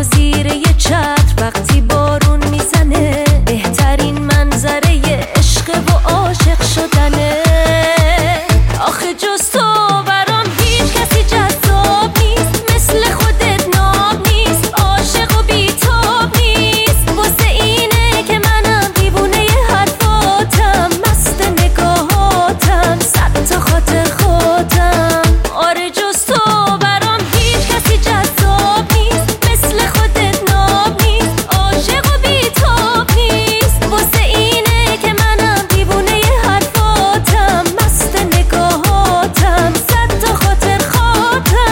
زیر یه چتر وقتی بارون میزنه، بهترین منظره عشق و عاشق شدنه. آخه جز تو برام هیچ کسی جذاب نیست، مثل خودت ناب نیست، عاشق و بیتاب نیست. واسه اینه که منم دیوونه ی حرفاتم، مست نگاهاتم، صد تا خاطر خودم. آره جز تو برام هیچ کسی جذاب نیست، مثل خودت ناب نیست، عاشق و بیتاب نیست. واسه اینه که منم دیوونه ی حرفاتم، مست نگاهاتم، صد تا خاطر خاطر.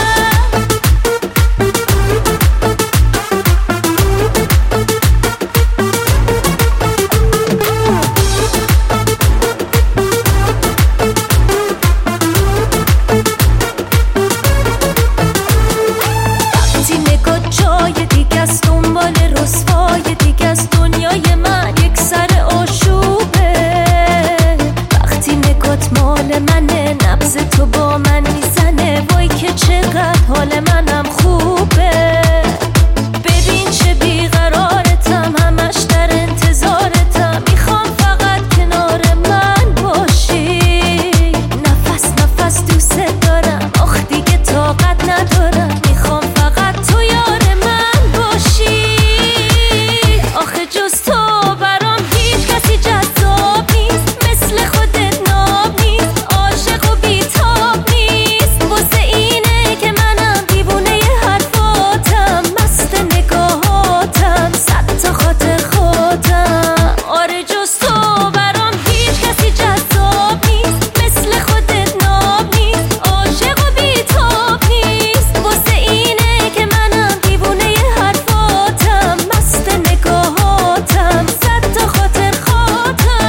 وقتی نگاه جای دیگه است، دنبال رسوای دیگه است، دنیای من یک سر آشوبه. وقتی نگات مال منه، نبض تو با من میزنه، وای که چقدر حال منم خوبه. ببین چه بیقرارتم، همش در انتظارتم، میخوام فقط کنار من باشی. نفس نفس دوست دارم، آخ دیگه طاقت ندارم، میخوام فقط تو یار من باشی. آخه جز تو برام هیچ کسی جذاب نیست، مثل خودت ناب نیست، عاشق و بیتاب نیست. واسه اینه که منم دیوونه ی حرفاتم، مست نگاهاتم، صد تا خاطر خودم. آره جز تو برام هیچ کسی جذاب نیست، مثل خودت ناب نیست، عاشق و بیتاب نیست. واسه اینه که منم دیوونه ی حرفاتم، مست نگاهاتم، صد تا خاطر خاطر.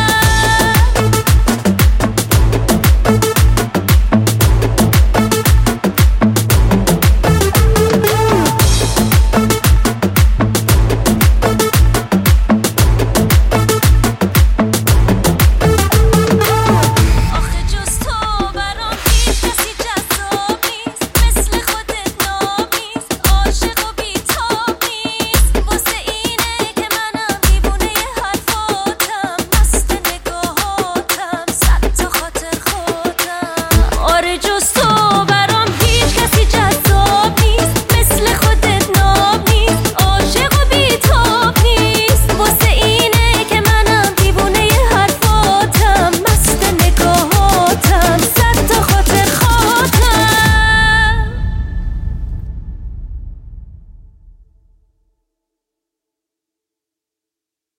آخه جز تو برام هیچ کسی جذاب نیست، مثل خودت ناب نیست، عاشق و بیتاب نیست. واسه اینه که منم دیوونه ی حرفاتم، مست نگاهاتم، صد تا خاطر خودم. آره جز